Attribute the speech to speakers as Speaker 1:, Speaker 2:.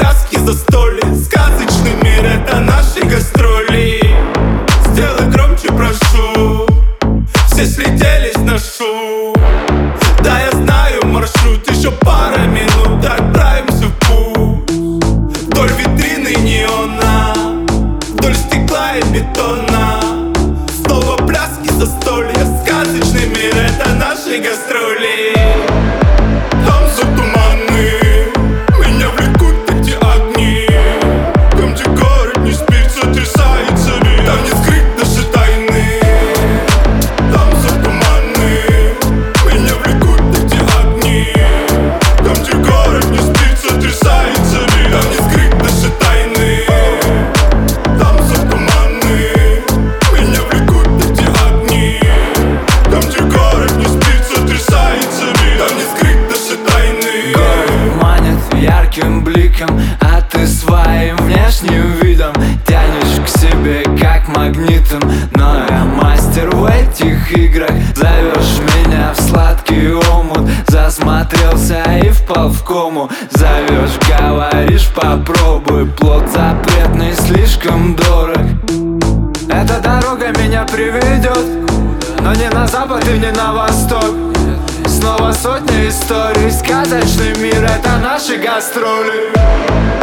Speaker 1: пляски, застолье. Сказочный мир — это наши гастроли. Сделай громче, прошу. Все слетелись на шум. Да, я знаю маршрут, еще пара минут, отправимся в путь. Вдоль витрины неона, вдоль стекла и бетона. Снова пляски, застолья. Сказочный мир — это наши гастроли. Там все туманы, меня влекут эти огни. Там, где город не спит, сотрясается мир. Там не скрыть наши тайны. Там все туманы, меня влекут эти огни. Там, где город не спит, сотрясается мир. Там не скрыть наши тайны. Там все туманы, меня влекут эти огни. Там, где город не спит, сотрясается мир. Там не скрыть наши тайны.
Speaker 2: Город манит ярким бликом, а ты своим внешним видом тянешь к себе как магнитом. Но я мастер в этих играх. Зовешь меня в сладкий омут, засмотрелся и впал в кому. Зовешь, говоришь, попробуй, плод запретный слишком дорог. Эта дорога меня приведет, но не на запад и не на восток. Снова сотни историй, сказочный мир — это наши гастроли.